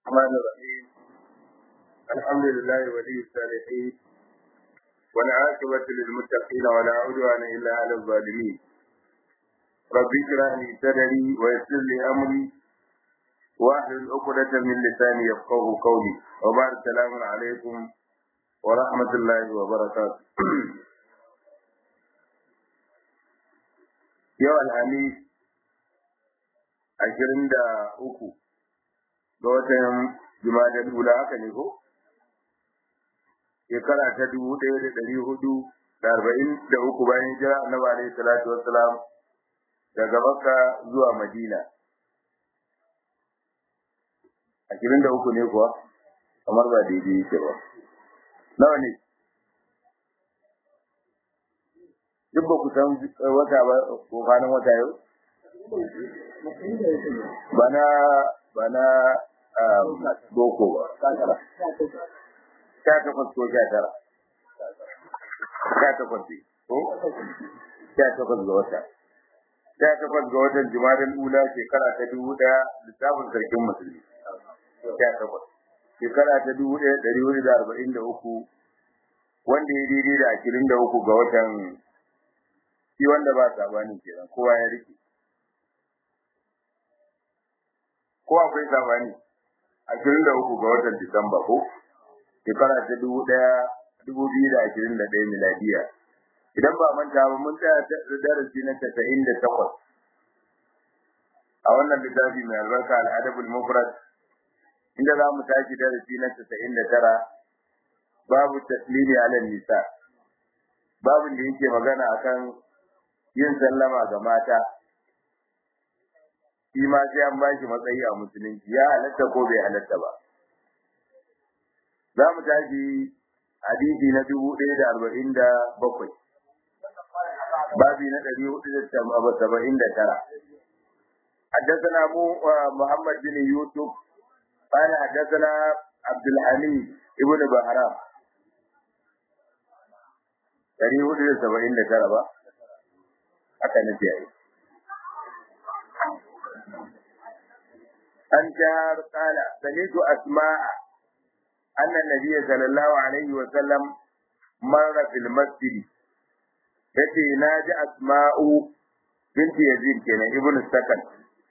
الرحمن الرحيم الحمد لله ولي الصالحين والعاقبة للمتقين ولا عدوان إلا على الظالمين رب اشرح لي صدري ويسر لي أمري واحلل عقدة من لساني يفقهوا قولي وبعد السلام عليكم ورحمة الله وبركاته يوم الخميس 23 ga watan Jumadal Ula haka ne ko? Shekara ta 1443 bayan jira Annabi alaihi salatu wassalam daga Makka zuwa Madina. 23 ne kuwa? Kamar ba daidai yake ba. Nawa ne? Duk ba ku san wata ba ko kwanan wata yau? Bana boko ba. 18 ko 19? 18 ko 18 ga wata. 18 ga watan Jumadal Ula shekara ta 1000 lissafin sarkin musulmi. 18 shekara ta 1443 wanda ya daidai da 23 ga watan shi wanda ba sabani kenan kowa ya rike. Ko akwai sabani 23 ga watan Disamba ko shekara ta 2021 miladiya. Idan ba manta ba mun tsaya darasi na 98 a wannan littafi mai albarka al-Adabul Mufrad inda za mu tashi darasi na 99 babu taslimi ala nisa, babin da yake magana akan yin sallama ga mata. Shi ma sai an bashi matsayi a musulunci, ya halatta ko bai halatta ba. Za mu tashi hadisi na 1047 babi na 479. حدثنا محمد بن يوسف قال حدثنا عبد الحميد ابن بهرام 479 ba haka ne yayi. عن جار قال سمعت أسماء أن النبي صلى الله عليه وسلم مر في المسجد التي نادى أسماء بنت يزيد كان ابن السكن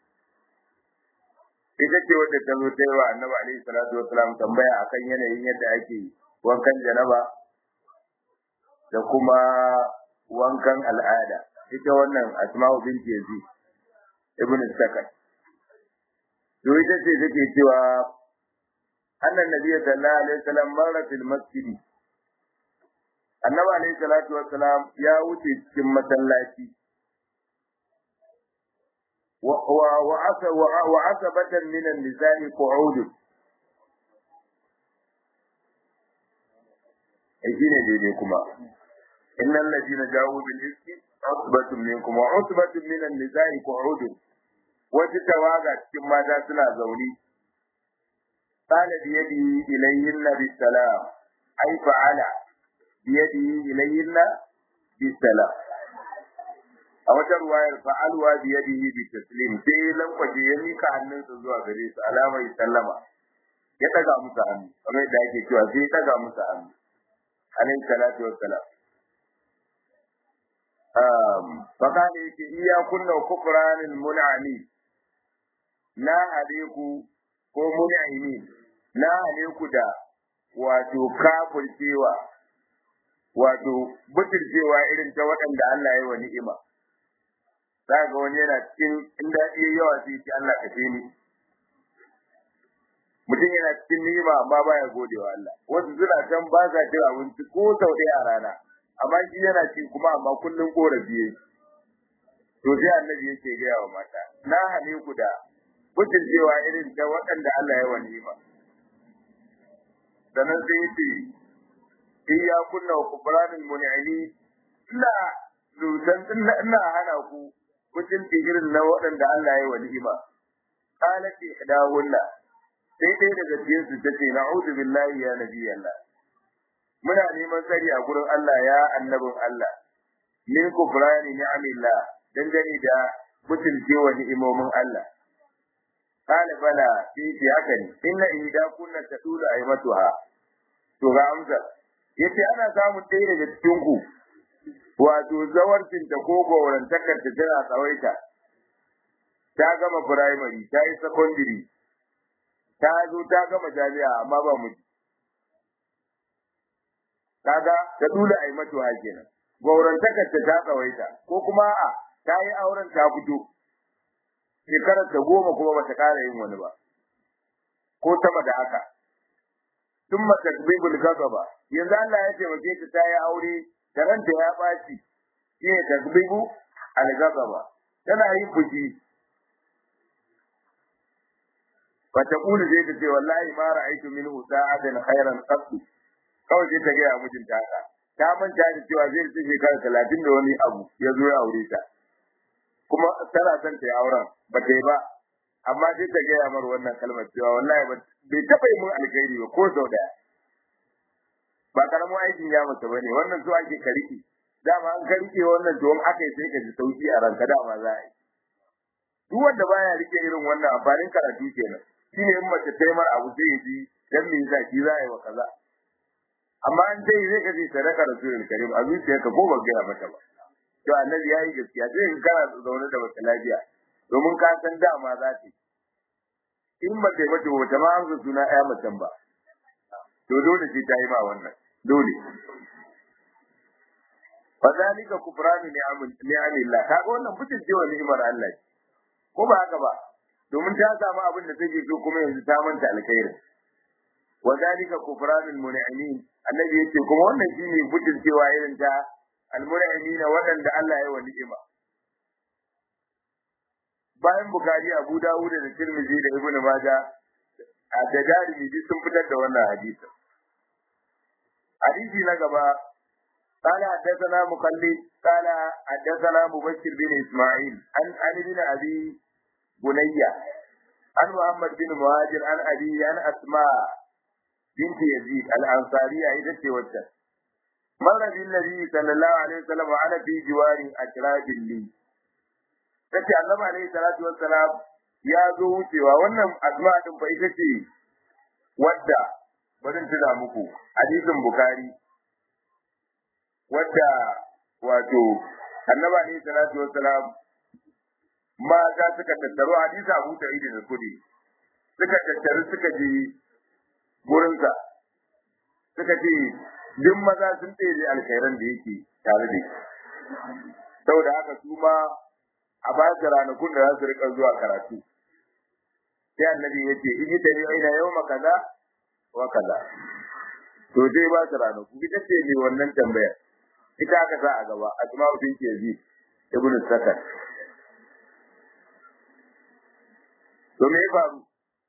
ita ce wadda ta zo ta yi wa annabi alaihi salatu wasalam tambaya akan yanayin yadda ake wankan janaba da kuma wankan al'ada. Ita wannan Asma'u binti Yazid ibn Sakan. To ita ce take cewa annan nabiyyi sallallahu alaihi wasallam marra fil masjid. Annabi alaihi salatu wasalam ya wuce cikin masallaci. وعصبة من النساء قعود أجينا ديكما إن الذين جاءوا بالإفك عصبة منكم وعصبة من النساء قعود وتتواغى كما داسنا زوني قال بيده إليهن بالسلام أي فعل بيده إليهن بالسلام a wata ruwayar fa'alwa biyadihi bi taslim sai lankwaje ya mika hannunsa zuwa gare su alamar sallama ya daga musu hannu kamar da ake cewa sai ya daga musu hannu alayhi salatu wassalam fakane yake iya kunna kufranil mun'ami na haleku ko mun'imi na haleku da wato kafircewa wato butulcewa irin ta waɗanda Allah ya yi wa ni'ima. Za ga wani yana cikin inda iya yawa sai ce Allah ka ce ni. Mutum yana cikin ni'ima amma baya godewa Allah. Wasu suna can ba sa cin abinci ko sau ɗaya a rana, amma shi yana cin kuma amma kullum korafi yake. To sai Annabi yake gaya wa mata, na hane ku da butulcewa irin ta waɗanda Allah ya wa ni'ima. Sannan sai yace iya kunna wa kufranin mun'ini ina hana ku mutum irin na waɗanda Allah ya yi wa ni'ima. Qalat ihdahunna sai dai daga cikin su tace na'udhu billahi ya nabi Allah. Muna neman tsari a gurin Allah ya annabin Allah. Min kufrani ni'amillah dangane da mutum wa ni'imomin Allah. qala bala fi haka ne inna ihda kunna tadulu aymatuha to ga amsa yace ana samun ɗaya daga cikin ku wato zawarcin ta ko gaurantakar ta tana tsawaita ta gama primary ta yi secondary ta zo ta gama jami'a amma ba mu kaga ta dole ai mato kenan gaurantakar ta tsawaita ko kuma a ta yi auren ta fito shekarar ta 10 kuma bata ƙara yin wani ba ko sama da haka thumma tasbibul ghadaba yanzu Allah ya taimake ta ta yi aure da ranta ya baci shine tasbibu al-ghadaba tana yin fushi فتقول زي تقول والله ما رأيت منه ساعة خيرا قط kawai sai ta gaya mijinta haka ta manta da cewa zai ci shekara 30 da wani abu ya zo ya aure ta kuma tana son ta yi auren ba ta yi ba amma sai ta gaya mar wannan kalmar cewa wallahi bai taɓa yi mun alkhairi ba ko sau daya ba karamin aikin ya mace ba ne wannan so ake kariki dama an karike wannan to aka yi sai ka ji sauki a ranka dama za a yi duk wanda baya rike irin wannan amfanin karatu kenan shine in mace ta yi mar abu sai ya ji dan me yasa shi za a yi wa kaza amma an dai zai kace sadaka rasulul karim a zuciyarka ko ba gaya mata ba to annabi yayi gaskiya sai in kana zaune da wata lafiya domin ka san dama za ta in ba kai mace wata ma an suna aya macen ba to dole sai ta yi ma wannan dole fadalika kufranu ni'amillah kaga wannan mutum ce wa ni'imar Allah ko ba haka ba domin ta samu abin da take so kuma yanzu ta manta alkhairi wadalika kufranul mun'imin annabi yace kuma wannan shine mutum cewa irin ta almun'imin wadanda Allah ya wa ni'ima bayan Bukhari Abu Dawud da Tirmidhi da Ibn Majah da Darimi sun fitar da wannan hadisi na gaba قال حدثنا مخلد قال حدثنا مبشر بن اسماعيل عن علي بن ابي بنية عن محمد بن مهاجر عن ابي عن اسماء بنت يزيد الانصاريه اذا توجه مر بالنبي صلى الله عليه وسلم وانا في جوار اشراف لي tace annabi alaihi salatu wassalam ya zo wucewa wannan asma din fa ita ce wadda bari tuna muku hadisin bukhari wadda wato annabi alaihi salatu wassalam mata suka tattaro hadisi Abu Sa'id al-Khudri suka tattaru suka je gurinsa suka ce duk maza sun tsere alkhairan da yake tare da shi saboda haka su ma a ba da ranakun da za su rika zuwa karatu sai annabi ya ce in ta ne aina yau kaza wa kaza to sai ba ta ranaku ita ce ne wannan tambayar ita aka sa a gaba Asma'u binti Yazid ibn Sakan to me ya faru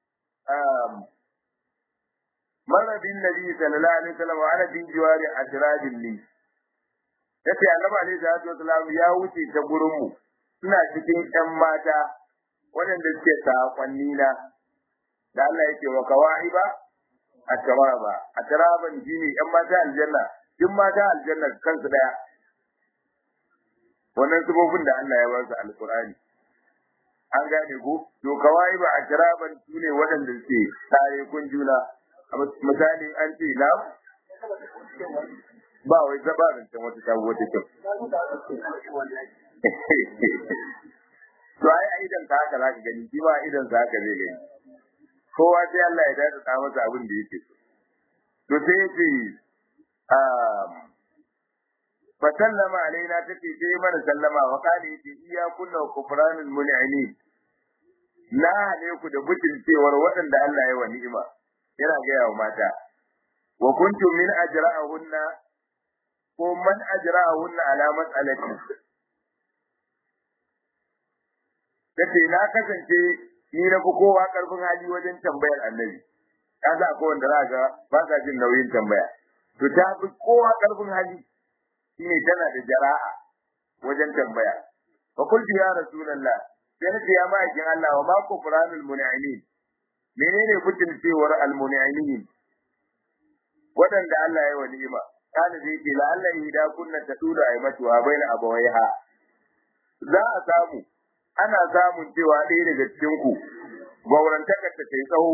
mara bin nabi sallallahu alaihi wasallam wa ana bin jiwari ajradin li yace annabi alaihi salatu wasallam ya wuce ta gurin mu suna cikin ɗan mata waɗanda suke sakonni na da Allah yake wa kawaiba atraban jini ɗan mata aljanna duk mata aljanna kansu daya wannan sabobin da Allah ya ba su alqur'ani an gane ko to kawaiba atraban sune waɗanda suke tare kun juna misali an ce la ba wai zabarin ta wata ta wata kyau to ai idan ka haka zaka gani shi ba idan ka haka zai gani kowa sai Allah ya dada ta masa abin da yake so to sai yace fa sallama alaina take sai mana sallama wa kana yace iya kunna kufranul mun'imin la ne ku da bukin cewar waɗanda Allah ya wa ni'ima yana ga yawa mata wa kuntum min ajra'ahunna ko man ajra'ahunna ala mas'alati kace na kasance ni na fi kowa karfin hali wajen tambayar annabi kaza akwai wanda za ga ba sa jin nauyin tambaya to ta fi kowa karfin hali shine tana da jara'a wajen tambaya fa qultu ya rasulullah sai nace ya ma'aikin Allah wa ma kufranul mun'imin menene fitin cewar al-mun'imin wadanda Allah ya wa ni'ima kana zai ce la Allah ida kunna tadula aymatu wa baina abawaiha za a samu ana samun cewa ɗaya daga cikin ku gaurantakar ta yi tsawo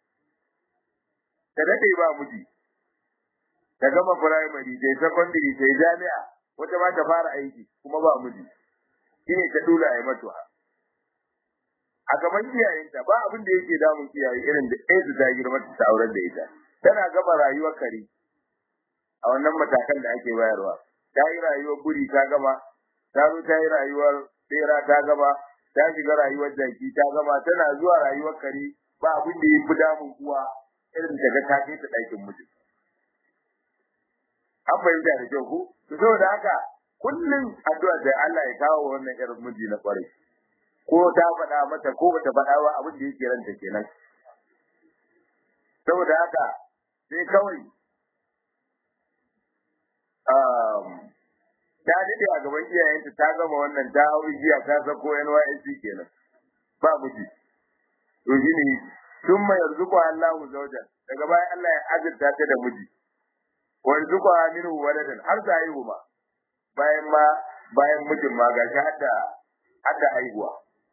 ta dade ba miji ta gama primary ta secondary ta jami'a wata ma ta fara aiki kuma ba miji shine ta dole ai mata a gaban iyayenta ba abin da yake damun iyaye irin da ɗaya su ta girma ta aurar da ita tana gama rayuwar kare a wannan matakan da ake bayarwa ta yi rayuwar buri ta gama ta zo ta yi rayuwar bera ta gama ta shiga rayuwar jaki ta gama tana zuwa rayuwar kare ba abin da ya fi damun uwa irin daga ta kai ta ɗakin miji an fahimta da kyau ko to saboda haka kullum addu'a da Allah ya kawo wannan irin miji na kwarai ko ta faɗa mata ko bata faɗa ba abin da yake ranta kenan saboda haka sai kawai ta dade a gaban iyayenta ta gama wannan ta hauri jiya ta sako NYSC kenan ba miji to shine sun mai yarzuku Allahu zawjan daga bayan Allah ya azurta ta da miji wa yarzuku minhu waladan har ta haihu ma bayan mijin ma gashi hadda haihuwa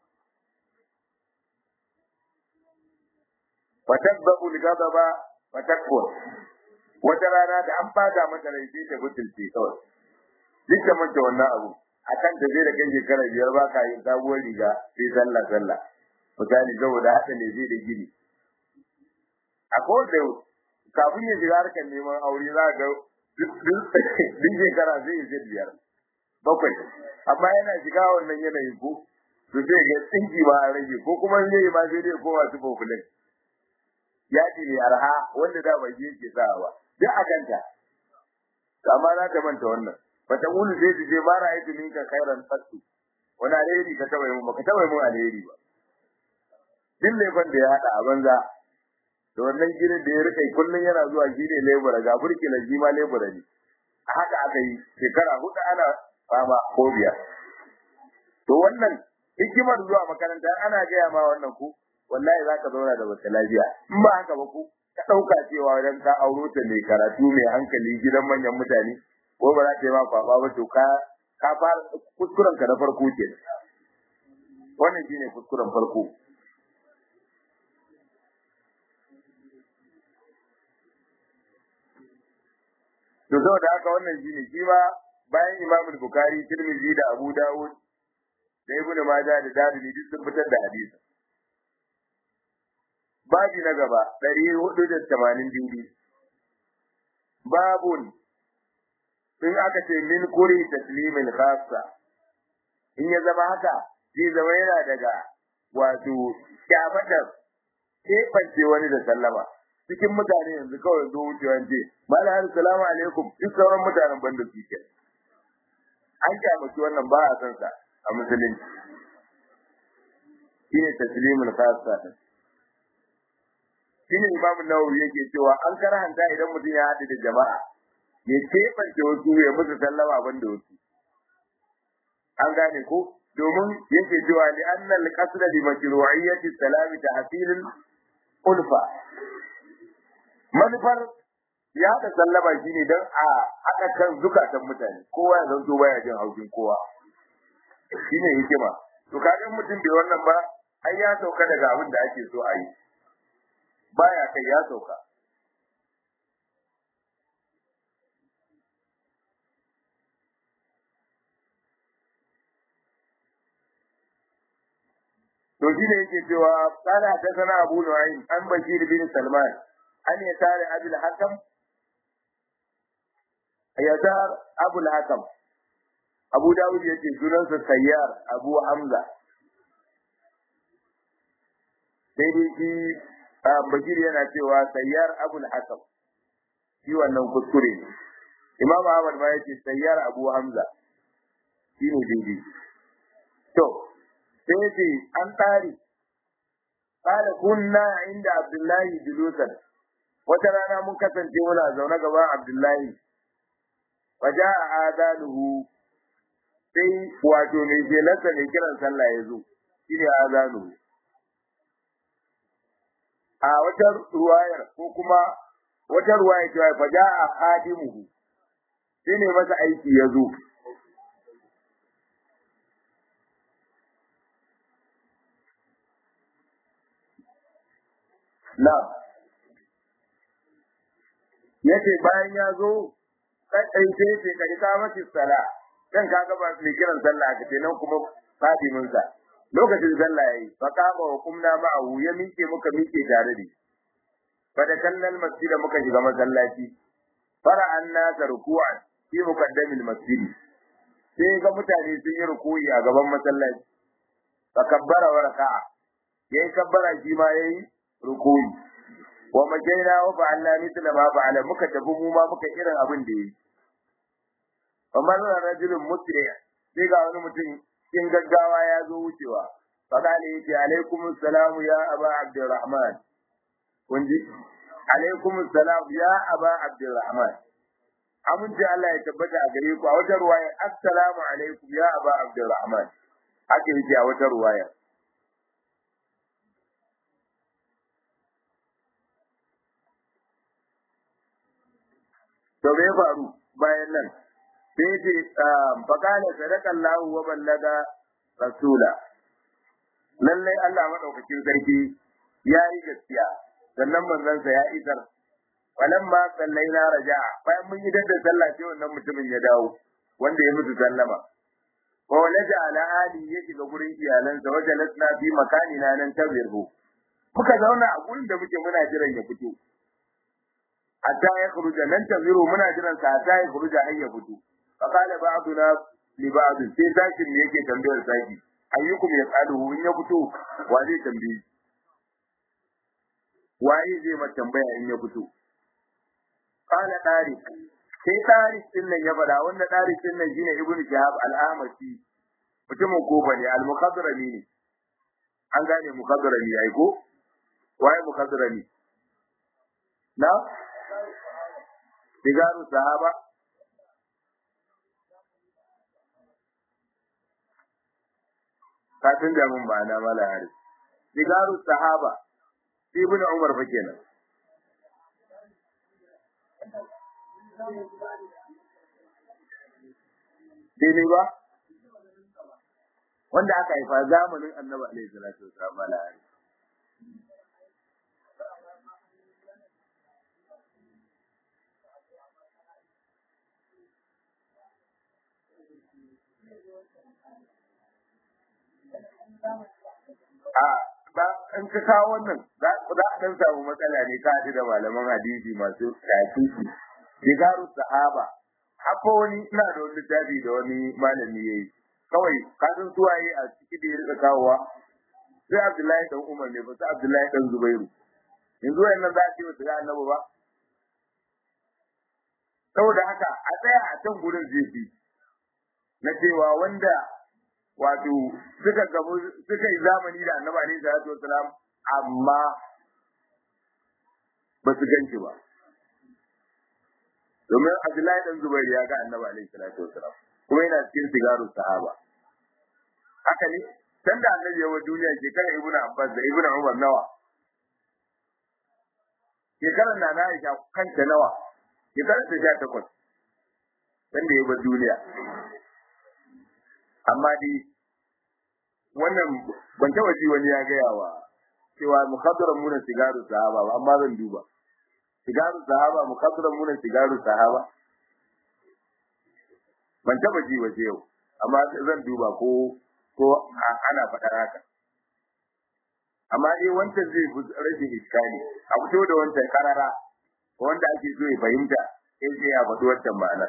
fatabbu al-ghadaba fatakfur wata rana da an bada mata rai sai ta butulce kawai duk da manta wannan abu akan da zai da kai shekara 5 ba ka yin sabuwar riga sai sallah misali saboda haka ne zai da gini a kowace kafin ya shiga harkar neman aure za ga duk shekara zai yi 5 bakwai amma yana shiga wannan yanayin ko to sai ga tsinki ba a rage ko kuma zai ma sai dai kowa su kokulin yaji ne arha wanda da bai yake sawa ba duk akanta amma na ta manta wannan bata wulu sai su je mara aiki minka khairan fatu wani alheri ka tawaye mu baka tawaye mu alheri ba din laifin da ya hada a banza da wannan gidan da ya rika kullun yana zuwa gine lebura ga burki na jima lebura ne haka aka yi shekara 4 ana fama ko biya to wannan hikimar zuwa makaranta ana gaya ma wannan ku wallahi zaka zauna da wata lafiya in ba haka ba ku ka dauka cewa idan ka auro ta mai karatu mai hankali gidan manyan mutane ko ba za ta yi ma kwaba ba to ka fara kuskuren ka na farko ke wannan shine kuskuren farko to saboda haka wannan shine shi ma bayan Imam Bukhari, Tirmidhi da Abu Dawud da Ibn Majah da Darimi duk sun fitar da hadisi babi na gaba 482 babun in aka ce min kuri taslimin khassa in ya zama haka zai zama yana daga wato kyamatar keɓance wani da sallama cikin mutane yanzu kawai zo wucewa ce malam assalamu alaikum duk sauran mutanen banda su ke an kyamaci wannan ba a san sa a musulunci shine taslimul khassa shine Imam Nawawi yake cewa an karanta idan mutum ya haɗu da jama'a ya keɓance wasu ya musu sallama banda wasu an gane ko domin yake cewa li annal qasda bi mashru'iyyati salami tahsilul ulfa manufar ya da sallama shine dan a haɗa kan zukatan mutane kowa ya zanto baya jin haushin kowa shine hikima to kaga mutum bai wannan ba ai ya sauka daga abin da ake so a yi baya kai ya sauka to shine yake cewa kana ta sana Abu Nu'aym an Bashir bin Salman an ya tare Abul Hakam Ayyadar Abul Hakam Abu Dawud yake sunansa Sayyar Abu Hamza sai dai shi Bashir yana cewa Sayyar Abul Hakam shi wannan kuskure ne Imam Ahmad ma yake Sayyar Abu Hamza shi ne daidai to sai ce an tsari qala kunna inda Abdullahi julusan wata rana mun kasance muna zaune gaban Abdullahi waja'a adaluhu sai wato mai jelarsa mai kiran sallah ya zo shine azanuhu a wata ruwayar ko kuma wata ruwaya ce faja'a khadimuhu shine masa aiki ya zo na yace bayan ya zo kai sai ce ka yi kamati sala dan kaga ba mai kiran sallah aka ce nan kuma fadimin sa lokacin sallah yayi fa kama wa kumna ma'ahu ya muka mike tare da fa da kallal masjid muka shiga masallaci fara annas ruku'an fi muqaddamil masjid sai ga mutane sun yi ruku'i a gaban masallaci fa kabbara wa raka'a yayi kabbara shi ma yayi ruku'i wa majaina wa fa'alna mithla ma fa'ala muka tafi mu ma muka irin abin da yayi amma rajulun musri sai ga wani mutum cikin gaggawa ya zo wucewa fadali yace alaikum assalamu ya aba abdurrahman kunji alaikum assalam ya aba abdurrahman amince Allah ya tabbata a gare ku a wajen ruwaya assalamu alaikum ya aba abdurrahman haka yake a wajen ruwaya to me faru bayan nan sai ce fakala sadakallahu wa ballaga rasula lallai Allah madaukakin sarki ya yi gaskiya sannan manzansa ya isar walamma sallaina raja'a bayan mun yi da sallah sai wannan mutumin ya dawo wanda ya mutu sallama wa walaja ala ali ya shiga gurin iyalansa wajalasna fi makanina nan tabirhu muka zauna a gurin da muke muna jiran ya fito hatta ya khuruja nan tabiru muna jiran sa hatta ya khuruja har ya fito faqala ba'duna li ba'd sai sakin ne yake tambayar saki ayyukum yasaluhu in ya fito wa zai tambaye waye zai ma tambaya in ya fito qala tariq sai tariq din nan ya fada wanda tariq din nan shine ibnu shahab al-ahmasi mutumin koba ne al-muqaddarani ne an gane muqaddarani ai ko waye muqaddarani na digaru sahaba kafin da mun ba na mala hari digaru sahaba ibn umar fa kenan dai ba wanda aka haifa zamanin annabi alaihi salatu wasallam mala hari ba in ka kawo wannan za a dan samu matsala ne ka haɗu da malaman hadisi masu tafiyi digaru sahaba haka wani ina da wani littafi da wani malami yayi kawai kasan suwaye a ciki da ya rika kawowa sai Abdullahi dan Umar ne ba sai Abdullahi dan Zubairu yanzu wayannan za a ce wasu ga annabi ba saboda haka a tsaya a can gurin zai fi na cewa wanda wato suka yi zamani da annabi alaihi salatu wasalam amma ba su ganci ba domin Abdullahi dan Zubair ya ga annabi alaihi salatu wasalam kuma yana cikin sigaru sahaba haka ne dan da annabi ya wa duniya shekara ibnu Abbas da ibnu Umar nawa shekarar na Aisha kanta nawa shekarar ta 18 dan da ya wa duniya amma dai wannan ban taba ji wani ya ga yawa cewa mukhaddaran mun sigaru sahaba ba amma zan duba sigaru sahaba mukhaddaran mun sigaru sahaba ban taba ji waje yau amma zan duba ko ana faɗa haka amma dai wancan zai fi rashin iskali a fito da wancan karara wanda ake so ya fahimta sai ya faɗi wancan ma'anar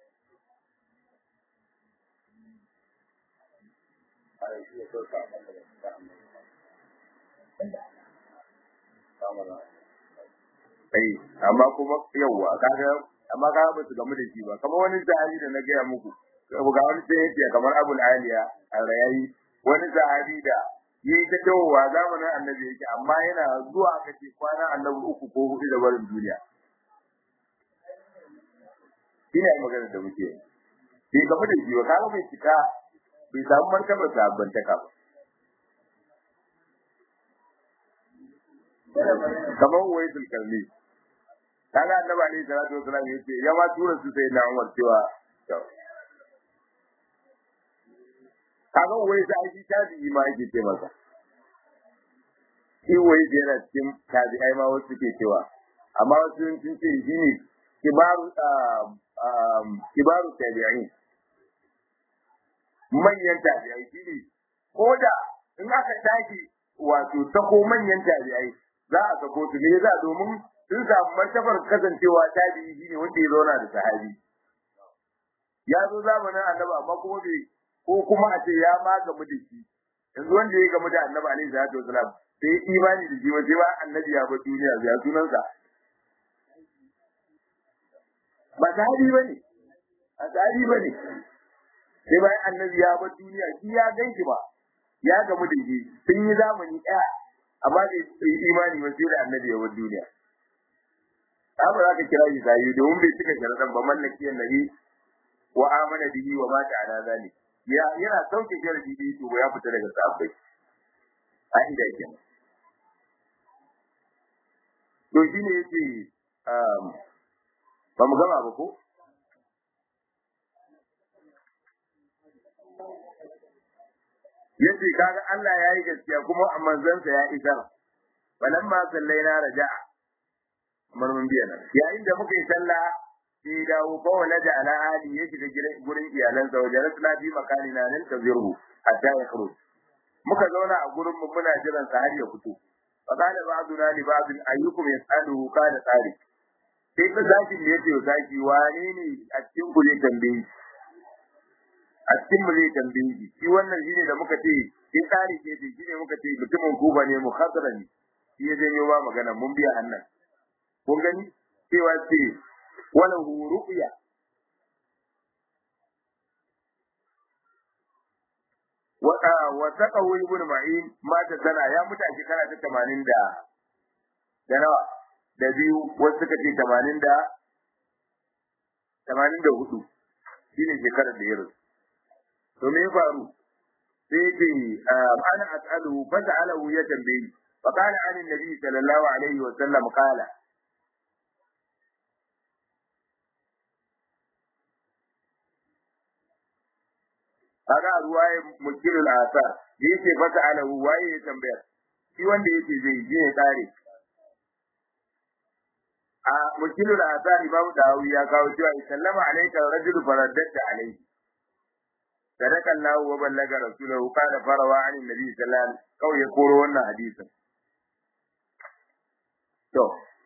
amma kuma yawwa kaga amma kaga ba su gamu da shi ba kamar wani sahabi da na gaya muku ga wani sai yake kamar Abul Aliya al-Rayayi wani sahabi da yayi ta tawowa zamanin Annabi yake amma yana zuwa aka ce kwana Annabi 3 ko 4 da barin duniya ina magana da muke sai gamu da shi ba kaga bai cika bai samu martabar sabbantaka ba kamar Uwaisul Karni kaga Annabi alaihi salatu wasallam yace ya ma tura su sai na Umar cewa kaga Uwaisul aiki tabi ma yake ce masa iwaye da yana cikin tabi'ai ma wasu ke cewa amma wasu sun ce shi ne kibaru tabi'ai manyan tabi'ai shi ne ko da in aka tashi wato sako manyan tabi'ai za a sako su ne za domin sun samu martabar kasancewa tabi'i shi ne wanda ya zauna da sahabi ya zo zamanin annabi amma kuma bai ko kuma a ce ya ma gamu da shi yanzu wanda ya gamu da annabi alaihi salatu wasalam sai imani da shi waje ba annabi ya bar duniya ya sunansa ba sahabi bane a sahabi bane sai bayan annabi ya bar duniya shi ya ganki ba ya gamu da shi sun yi zamani ɗaya amma bai yi imani ba sai da annabi ya bar duniya abu za ka kira shi sahabi domin bai cika sharaɗan ba mallaki annabi wa amana bihi wa mata ala zalik yana sauke sharadi da to ya fita daga sahabbai a inda yake to shine yace ba mu gama ba ko yace kaga Allah yayi gaskiya kuma manzansa ya isar balamma sallaina raja'a marmun biyana yayin da muka yi sallah sai dawo ko walaja ala ali ya shiga gurin iyalansa wajen rasula bi makanina nan taziru hatta ya khruj muka zauna a gurin mu muna jiran sa har ya fito fa kana ba'duna li ba'd ayyukum yas'aluhu kana tsari sai ka zaki ne yace zaki wane ne a cikin ku zai tambaye a cikin mu zai tambaye shi wannan shine da muka ce in tsari ce shine muka ce mutumin kuba ne muhadarani shi ya janyo ba magana mun biya hannan kun gani cewa ce وله رؤيا وثقه ابن معين ما تسنى يا متى شكرا 80 da nawa da biyu wasu suka ce 80 da 84 shine shekarar da ya rasu to me ya faru sai ce ana as'aluhu fa sa'alahu ya tambayi fa qala an annabi sallallahu alaihi wa sallam qala kaga ruwaye mukilul asar yake fata alahu waye ya tambaya shi wanda yake zai je ya kare a mukilul asar imam dawi ya kawo cewa sallama alayka rajul faraddatta alayhi sadaka Allah wa ballaga rasulahu qala farawa an nabi sallallahu alaihi wasallam kawai ya koro wannan hadisin to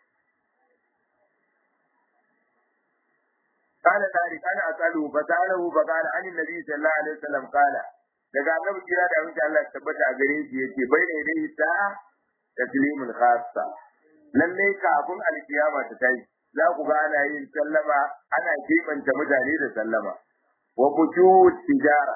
قال ذلك انا اساله فساله فقال عن النبي صلى الله عليه وسلم قال daga annabi kira da amince Allah tabbata a gare shi yace bai da dai sa'a taslimul khassa lalle kafin alkiyama ta tayi za ku ga ana yin sallama ana kebanta mutane da sallama wa fushut tijara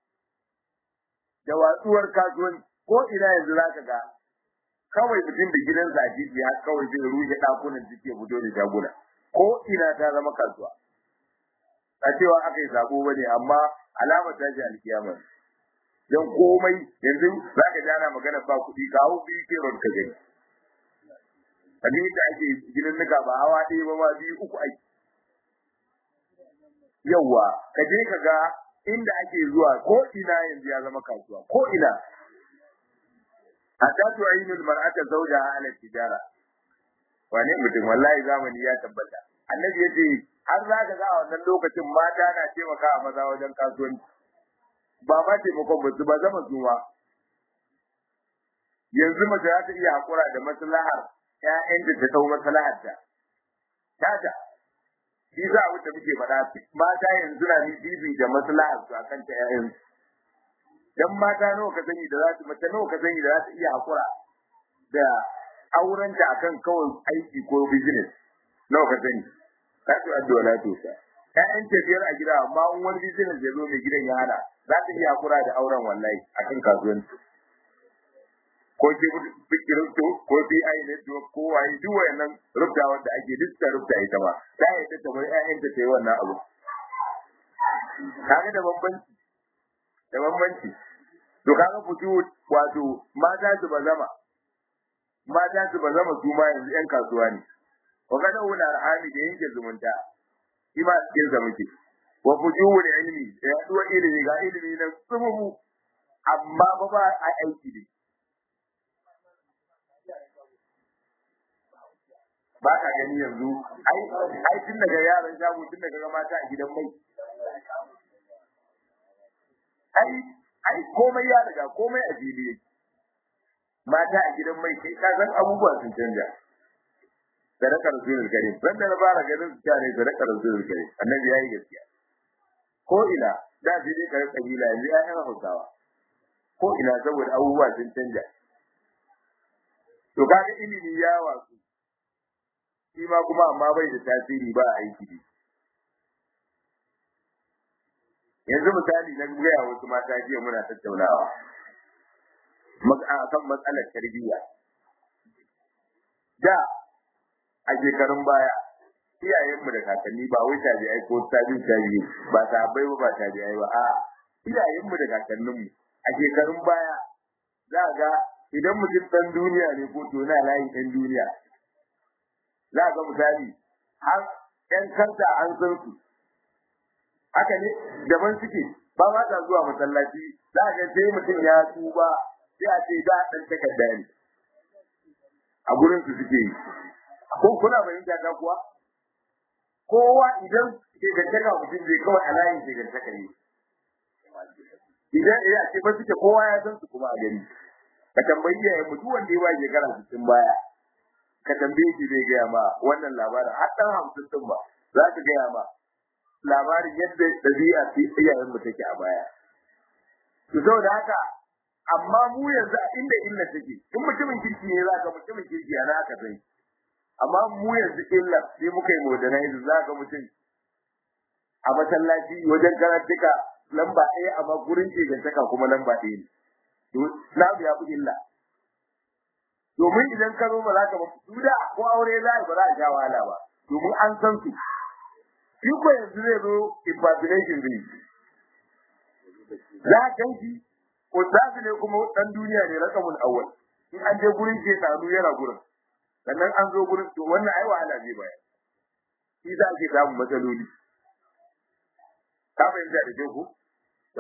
da watsuwar kasuwanci ko ina yanzu zaka ga kawai mutum da gidansa a jiji har kawai zai rushe dakunan da suke fito da shaguna ko ina ta zama kasuwa a cewa aka yi sabo bane amma alamar ta ji alkiyama dan komai yanzu zaka ji ana magana ba kuɗi kawo biyu ke ron ka gani abin da ake gidan nika ba hawa ɗaya ba ma biyu uku ake yawa ka je ka ga inda ake zuwa ko ina yanzu ya zama kasuwa ko ina hatta tu'inul mar'ata zawjaha ala tijara wane mutum wallahi zamani ya tabbata annabi yace har za ka ga a wannan lokacin mata na taimaka a maza wajen kasuwanci ba ma taimakon ba su ba zama zuwa yanzu mace za ta iya hakura da maslahar ƴaƴan da ta dau maslahar ta tata shi za a wuce muke faɗa mata yanzu na ni bibi da maslahar su akan ta ƴaƴan dan mata nawa ka sani da za su mace nawa ka sani da za ta iya hakura da aurenta akan kawai aiki ko business nawa ka sani ka to addu'a la to sa ƴaƴan tafiyar a gida amma in wani business ya zo mai gidan ya hana za ta iya hakura da auren wallahi akan kasuwanci ko ke crypto ko BI network ko waye duk wayannan rubutawar da ake duk ta rubuta ita ba ta yi ta bar ƴaƴan ta yi wannan abu kaga da bambanci to kaga fito wato mata su ba zama su ma yanzu ƴan kasuwa ne wa kada wala arhami da yanke zumunta shi ma cikin sa muke wa fujuwul ilmi da yaduwa ilimi ga ilimi nan tsumu amma ba a aiki ne ba ka gani yanzu ai tun daga yaran shago tun daga mata a gidan mai ai komai ya riga komai a fili mata a gidan mai kai ka san abubuwa sun canja sadakar rasulul karim dan da na fara ganin su tare sadakar rasulul karim annabi yayi gaskiya ko ina da shi ne kare kabila yanzu ya yana Hausawa ko ina saboda abubuwa sun canja to kaga ilimi ya wasu shi ma kuma amma bai da tasiri ba a aiki ne yanzu misali na gaya wasu mata jiya muna tattaunawa kan matsalar tarbiyya da a shekarun baya iyayenmu da kakanni ba wai tabi'ai ko tabi'i ba sahabbai ba tabi'ai ba a iyayenmu da kakanninmu a shekarun baya za ga idan mutum dan duniya ne ko to na layin dan duniya za ga misali har ɗan kanta an san su haka ne daban suke ba ma ta zuwa masallaci za ga sai mutum ya tuba sai a ce da dan takarda ne a gurin su suke yi ko kuna bayyana ta kuwa kowa idan ke gantaka mutum zai kawai a layin ke gantaka ne idan ya ce ba suke kowa ya san su kuma a gani ka tambayi ya mutu wanda ya ba shekara 60 baya ka tambaye shi zai gaya ma wannan labarin har dan 50 din ba za ka gaya ma labarin yadda dabi'a ce iyayen mu take a baya to saboda haka amma mu yanzu a inda illa take in mutumin kirki ne za ka mutumin kirki ana aka sai amma mu yanzu illa sai muka yi modernize za ka mutum a masallaci wajen karantuka lamba ɗaya amma gurin kegantaka kuma lamba ɗaya ne to na biya ku illa domin idan ka zo ba za ka mutu da ko aure za ba za a sha wahala ba domin an san su shi ko yanzu zai zo impersonation ne za ka shi ko za su ne kuma dan duniya ne rakamul awwal in an je gurin ke tsaro yana gurin sannan an zo gurin to wannan ai wahala zai baya shi za ke samu matsaloli ka fahimta da ku to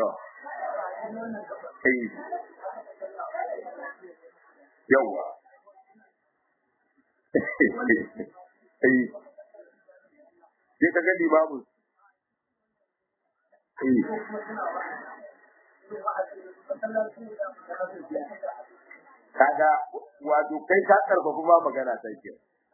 yawa sai ka gani babu kaga wato kai ka karfafa ma magana sai ke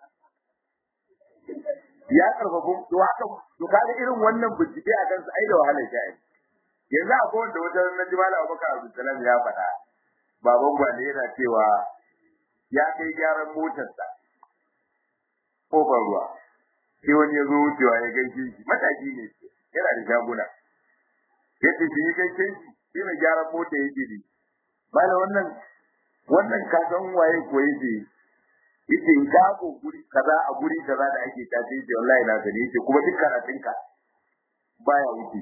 ya karfafa to haka to kaga irin wannan bincike a kansa ai da wahalar shi yanzu akwai wanda wajen Nabi Malam Abubakar Abdulsalam ya faɗa baban gwale yana cewa ya kai gyaran motarsa kofar ruwa sai wani ya zo wucewa ya gaishe shi mataki ne yana da shaguna yace shi gaishe shi shi mai gyaran mota yake ne bala wannan ka san waye ko yake yace ka ko guri kaza a guri kaza da ake tace yace wallahi na sani yace kuma duk karatunka baya wuce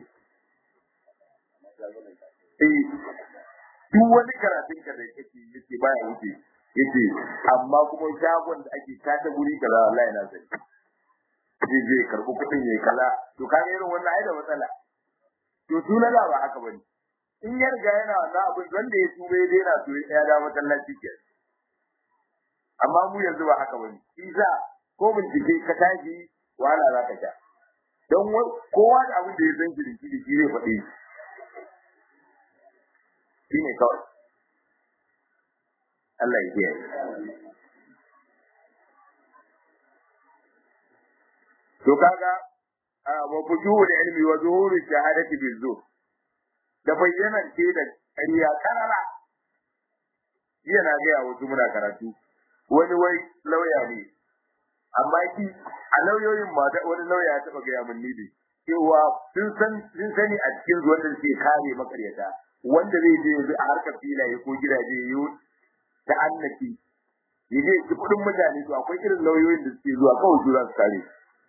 duk wani karatunka da kake yace baya wuce yace amma kuma shagon da ake tace guri kaza wallahi na sani zai karɓi kuɗin yayi kaza to kaga irin wannan ai da matsala to sunan ba haka bane in ya riga yana wannan abin wanda ya tube ya daina to ya da masallaci ke amma mu yanzu ba haka bane isa ko bincike ka tashi wala za ka sha don kowa da abin da ya san shi da shi zai faɗi shi ne kawai Allah ya kiyaye to kaga wa fujuhul ilmi wa zuhuri shahadati bizur da bayyana ce da ƙarya karara yana ga wasu muna karatu wani wai lauya ne amma shi a lauyoyin ma da wani lauya ya taba ga mun nibi cewa sun sani a cikin wanda suke kare makaryata wanda zai je yanzu a harkar filaye ko gidaje yi ta annaki yaje ki kudin mutane to akwai irin lauyoyin da suke zuwa kawai su za su kare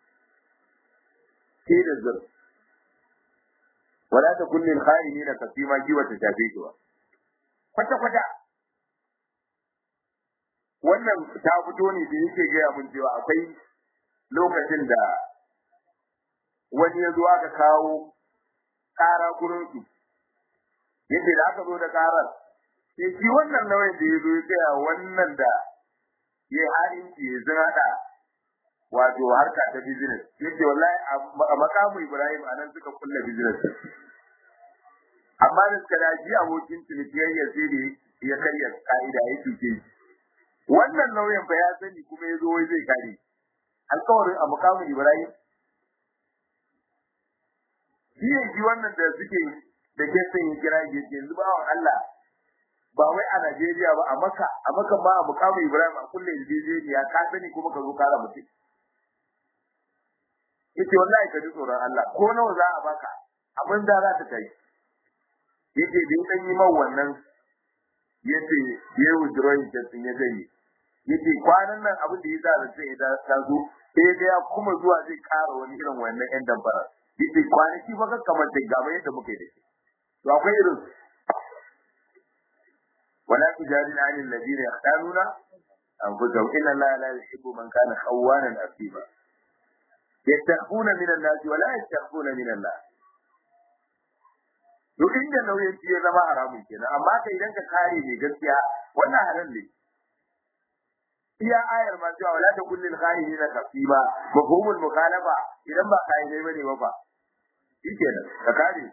ke da zur wala ta kullin kha'inina kasima ki wata tafiwa kwata wannan ta fito ne da yake ga mun cewa akwai lokacin da wani ya zo aka kawo ƙara gurin su yace da aka zo da ƙarar sai shi wannan lauyan da ya zo ya tsaya wannan da ya harinci ya zira da wato harka ta business yace wallahi a makamu Ibrahim anan suka kulla business amma da suka daji abokin cinikiyar sai da ya karya ka'ida ya tuke wannan lauyan fa ya sani kuma ya zo wai zai kare alƙawarin a makamu Ibrahim shi wannan da suke da ke son ya kira yanzu ba Allah ba wai a Najeriya ba a Makka ba a mukamu Ibrahim a kullum ya ka sani kuma ka zo kara mutum yace wallahi ka ji tsoron Allah ko nawa za a baka abin da za ta kai yace da dan yi man wannan yace yayi withdrawing test ya gani yace kwanan nan abin da ya za sai da ta zo sai ga ya kuma zuwa zai kara wani irin wannan ɗan dambara yace kwanaki ba kamar da gaba yadda muke da shi to akwai irin wala tujadil anil ladina yahtanuna anfusahum inna allaha la yuhibbu man kana khawanan asiba yastakhuna min an-nas wa la yastakhuna min Allah to inda nauyin ya zama haramun kenan amma kai idan ka kare ne gaskiya wannan halal ne iya ayar ma cewa wala ta kullil khairina kafiba mafhumul mukhalafa idan ba kai ne bane ba shikenan ka kare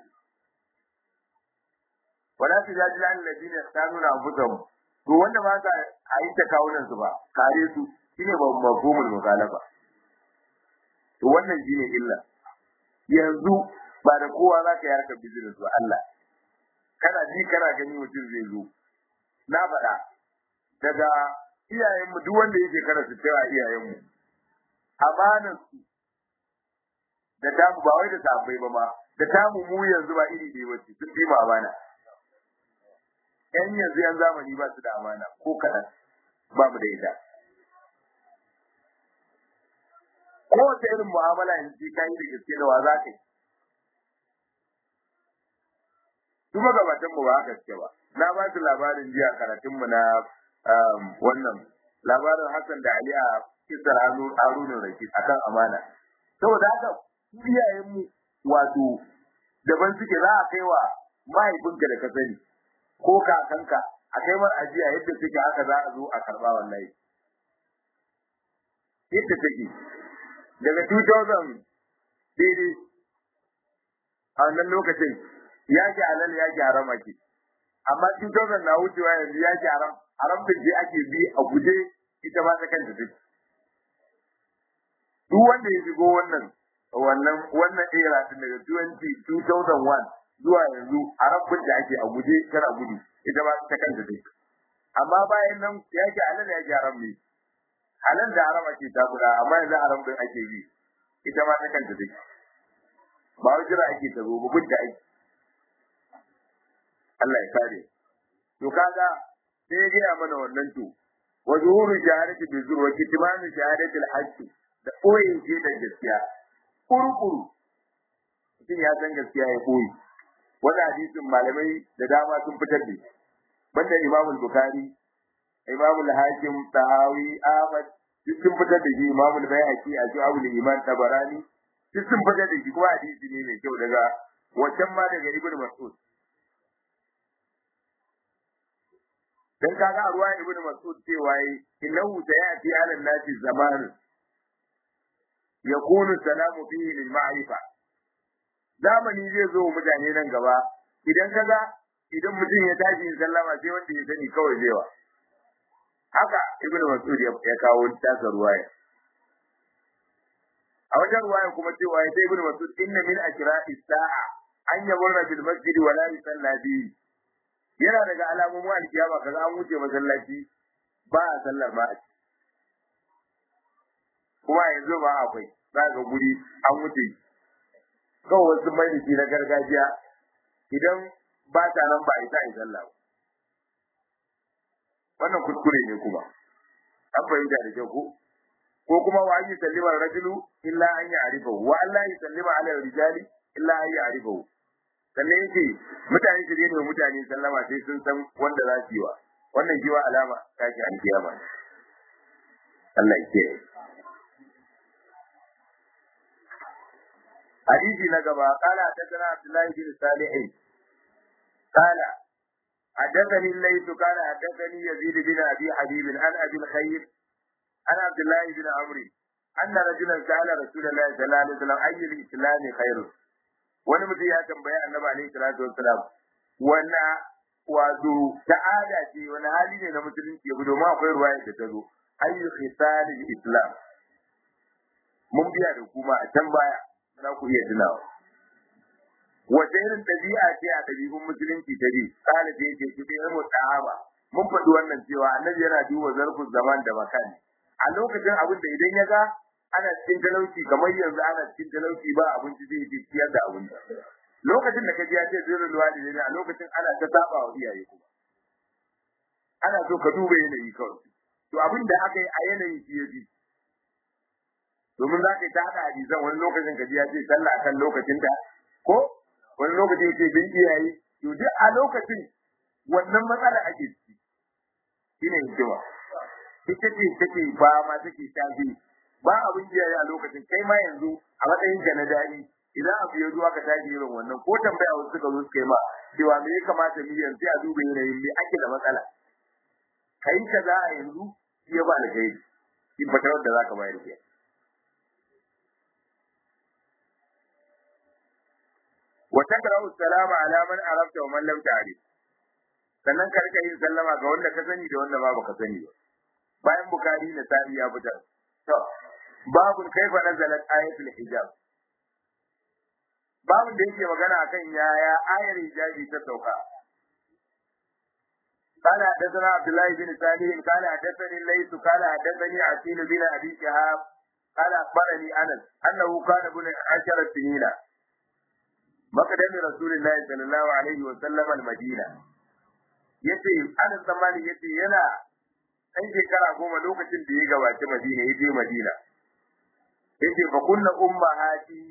wala tujadil an alladhina yastanuna anfusahum to wanda ba ka ayi ta kawunan su ba kare su shine mafhumul mukhalafa to wannan shine illa yanzu ba da kowa zaka yi harkar business ba Allah kana ji kana gani mutum zai zo na faɗa daga iyayenmu duk wanda yake kana su cewa iyayenmu amanar su da tamu ba wai da tabbai ba ma da tamu mu yanzu ba iri ɗaya bace sun bi mu amana yanzu yan zamani ba su da amana ko kaɗan ba mu da ita kowace irin mu'amala yanzu ka yi da gaske da wa za ka yi kuma gabatan mu ba haka suke ba na ba su labarin jiya karatun mu na wannan labarin Hassan da Ali a kisar Haruna Rashid akan amana saboda haka iyayen mu wato daban suke za a kai wa mahaifinka da ka sani ko kakanka a kai mar ajiya yadda suke haka za a zo a karba wallahi yadda take daga 2000 daidai a wannan lokacin ya ki halal ya ki haram ake amma 2000 na wucewa yanzu ya ki haram da je ake bi a guje ita ba ta kanta duk wanda ya shigo wannan era din daga 2001 zuwa yanzu haram da ake a guje tana gudu ita ba ta kanta duk amma bayan nan ya ki halal ya ki haram ne halal da haram ake ta guda amma yanzu haram din ake bi ita ma ta kanta duk ba wai jira ake ta zo ba gudda ake Allah ya kare to kaga sai ya gaya mana wannan to wa zuhuru shahadati bi zur wa kitmanu shahadati al-haqq da koyin ce da gaskiya kurkuru mutum ya san gaskiya ya koyi wannan hadisin malamai da dama sun fitar da banda Imam al-Bukhari Imam al-Hakim Tahawi Ahmad duk sun fitar da shi Imam al-Baihaqi a Shu'abul Iman Tabarani duk sun fitar da shi kuma hadisi ne mai kyau daga wancan ma daga Ibn Mas'ud dan kaga a ruwa Ibn Mas'ud cewa innahu sayati 'ala an-nasi zaman yakunu salamu fihi lil ma'rifa zamani zai zo mutane nan gaba idan mutum ya tashi sallama sai wanda ya sani kawai zaiwa haka Ibn Mas'ud ya kawo tasa ruwaya a wajen ruwaya kuma cewa sai Ibn Mas'ud inna min ashra'i sa'a an yamurra bil masjid wa la yusalla bihi yana daga alamomin alkiyama kaga an wuce masallaci ba a sallar ba kuma yanzu ba akwai za ga guri an wuce kawai wasu mai da na gargajiya idan ba ta nan ba ita yi sallah wannan kuskure ne kuma an fahimta da kyau ko kuma wa yi sallima rajulu illa an yi arifahu wa Allah yi sallima ala rijali illa an yi arifahu sannan yake mutane su ne mutane sallama sai sun san wanda za su yi wa wannan jiwa alama ta ke alkiyama Allah yake hadisi na gaba qala hadathana Abdullah bin Salih qala hadathani Layth qala hadathani Yazid bin Abi Habib an Abi al-Khayr an Abdullah bin Amr anna rajulan sa'ala rasulullahi sallallahu alaihi wasallam ayyul islam khairu wani mutum ya tambayi annabi alaihi salatu wasallam wanna wato ta'ada ce wani hali ne na musulunci ya gudu ma akwai ruwaya da ta zo ayyul khisalil islam mun biya da kuma a can baya za ku iya tunawa wata irin ɗabi'a ce a ɗabi'un musulunci ta bi kana da yake su ɗaya mu sahaba mun faɗi wannan cewa annabi yana duba zarfin zaman da makani a lokacin abin da idan ya ga ana cikin talauci kamar yanzu ana cikin talauci ba abinci zai yi ciyar da abinci lokacin da kaji ya ce zai ruwa da ne a lokacin ana ta saba wa iyaye kuma ana so ka duba yanayi kawai to abin da aka yi a yanayin shi ya bi domin za ka yi ta haɗa hadisan wani lokacin kaji ya ce sallah akan lokacin ta ko wani lokacin ya ce bin iyaye to duk a lokacin wannan matsala ake ciki shine hikima ita ce take ba ma take tafi ba abin iyaye a lokacin kai ma yanzu a matsayin ka na dadi idan abu ya zo aka tashi irin wannan ko tambaya wasu suka zo suka yi ma cewa me ya kamata mu yanzu a duba yanayin me ake da matsala kai kaza a yanzu shi ya ba da kai shi fatawar da zaka bayar ke wa takra'u salama ala man arafta wa man lam ta'rif sannan ka rika yin sallama ga wanda ka sani da wanda ba baka sani ba bayan bukari da sa'i ya fitar to babu kaifa nazalat ayatul hijab babu da yake magana akan yaya ayar hijabi ta sauka قال حدثنا عبد الله بن صالح قال حدثني الليث قال حدثني عقيل بن ابي شهاب قال اخبرني انس انه كان ابن 10 سنين مقدم رسول الله صلى الله عليه وسلم المدينه yace Anas zamani yace yana ɗan shekara 10 lokacin da ya gabaci Madina ya je Madina yace fa kunna ummahati